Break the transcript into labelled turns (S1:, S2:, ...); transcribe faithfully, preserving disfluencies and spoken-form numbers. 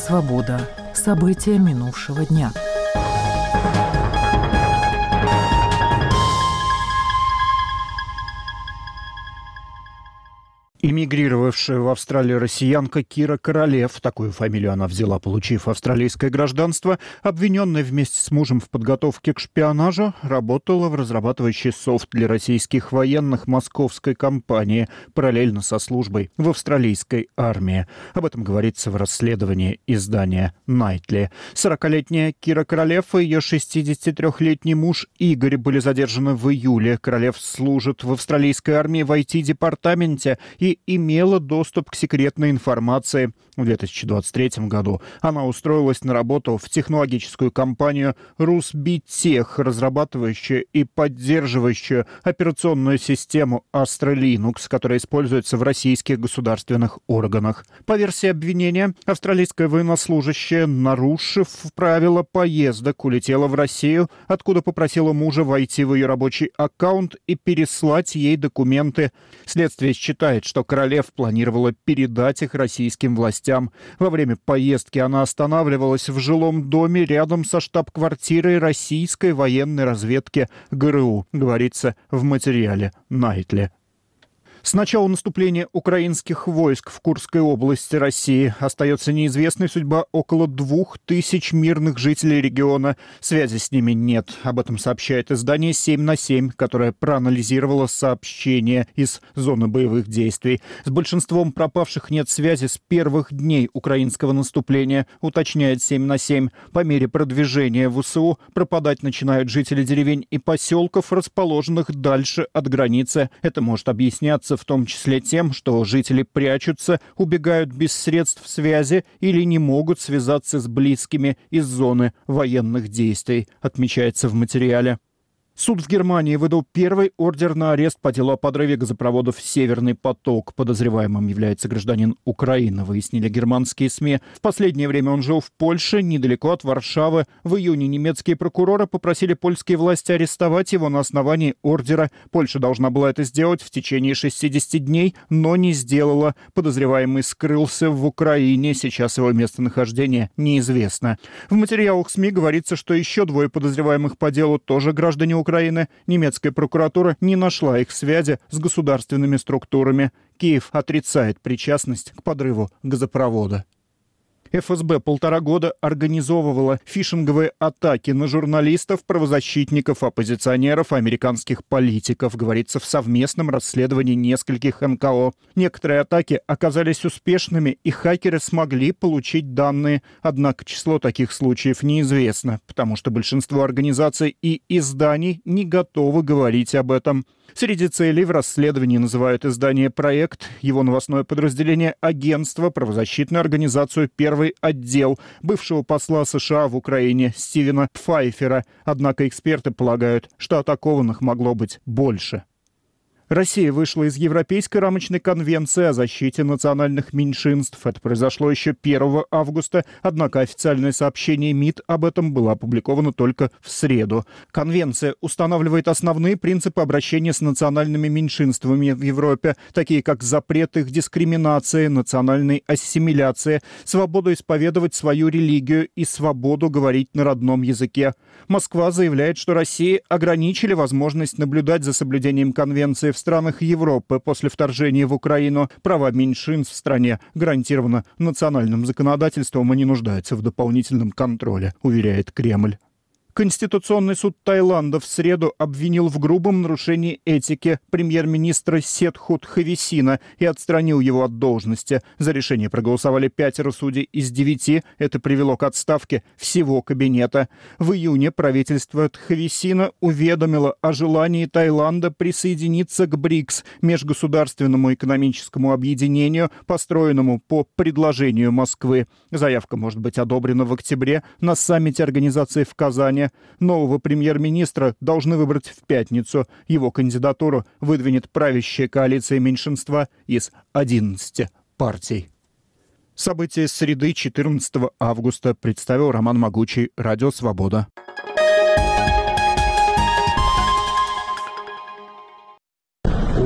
S1: Свобода. События минувшего дня.
S2: Эмигрировавшая в Австралию россиянка Кира Королев, такую фамилию она взяла, получив австралийское гражданство, обвиненная вместе с мужем в подготовке к шпионажу, работала в разрабатывающей софт для российских военных московской компании, параллельно со службой в австралийской армии. Об этом говорится в расследовании издания «Найтли». сорокалетняя Кира Королев и ее шестидесятитрёхлетний муж Игорь были задержаны в июле. Королев служит в австралийской армии в ай ти-департаменте и имела доступ к секретной информации. В две тысячи двадцать третьем году она устроилась на работу в технологическую компанию «Русбитех», разрабатывающую и поддерживающую операционную систему Astra Linux, которая используется в российских государственных органах. По версии обвинения, австралийская военнослужащая, нарушив правила поездок, улетела в Россию, откуда попросила мужа войти в ее рабочий аккаунт и переслать ей документы. Следствие считает, что Королев планировала передать их российским властям. Во время поездки она останавливалась в жилом доме рядом со штаб-квартирой российской военной разведки ГРУ, говорится в материале «Найтли». С начала наступления украинских войск в Курской области России остается неизвестной судьба около двух тысяч мирных жителей региона. Связи с ними нет. Об этом сообщает издание семь на семь, которое проанализировало сообщения из зоны боевых действий. С большинством пропавших нет связи с первых дней украинского наступления, уточняет семь на семь. По мере продвижения ВСУ пропадать начинают жители деревень и поселков, расположенных дальше от границы. Это может объясняться в том числе тем, что жители прячутся, убегают без средств связи или не могут связаться с близкими из зоны военных действий, отмечается в материале. Суд в Германии выдал первый ордер на арест по делу о подрыве газопроводов «Северный поток». Подозреваемым является гражданин Украины, выяснили германские СМИ. В последнее время он жил в Польше, недалеко от Варшавы. В июне немецкие прокуроры попросили польские власти арестовать его на основании ордера. Польша должна была это сделать в течение шестидесяти дней, но не сделала. Подозреваемый скрылся в Украине. Сейчас его местонахождение неизвестно. В материалах СМИ говорится, что еще двое подозреваемых по делу тоже граждане Украины. Украины. Немецкая прокуратура не нашла их связи с государственными структурами. Киев отрицает причастность к подрыву газопровода. эф эс бэ полтора года организовывала фишинговые атаки на журналистов, правозащитников, оппозиционеров, американских политиков, говорится в совместном расследовании нескольких эн ка о. Некоторые атаки оказались успешными, и хакеры смогли получить данные. Однако число таких случаев неизвестно, потому что большинство организаций и изданий не готовы говорить об этом. Среди целей в расследовании называют издание «Проект», его новостное подразделение «Агентство», правозащитную организацию «Первый отдел», бывшего посла США в Украине Стивена Пфайфера. Однако эксперты полагают, что атакованных могло быть больше. Россия вышла из Европейской рамочной конвенции о защите национальных меньшинств. Это произошло еще первого августа, однако официальное сообщение МИД об этом было опубликовано только в среду. Конвенция устанавливает основные принципы обращения с национальными меньшинствами в Европе, такие как запрет их дискриминации, национальной ассимиляции, свободу исповедовать свою религию и свободу говорить на родном языке. Москва заявляет, что России ограничили возможность наблюдать за соблюдением конвенции в В странах Европы после вторжения в Украину. Права меньшинств в стране гарантированы национальным законодательством и не нуждаются в дополнительном контроле, уверяет Кремль. Конституционный суд Таиланда в среду обвинил в грубом нарушении этики премьер-министра Сетхут Хависина и отстранил его от должности. За решение проголосовали пятеро судей из девяти. Это привело к отставке всего кабинета. В июне правительство Тхависина уведомило о желании Таиланда присоединиться к БРИКС, межгосударственному экономическому объединению, построенному по предложению Москвы. Заявка может быть одобрена в октябре на саммите организации в Казани. Нового премьер-министра должны выбрать в пятницу. Его кандидатуру выдвинет правящая коалиция меньшинства из одиннадцати партий. События среды четырнадцатого августа представил Роман Могучий, Радио Свобода.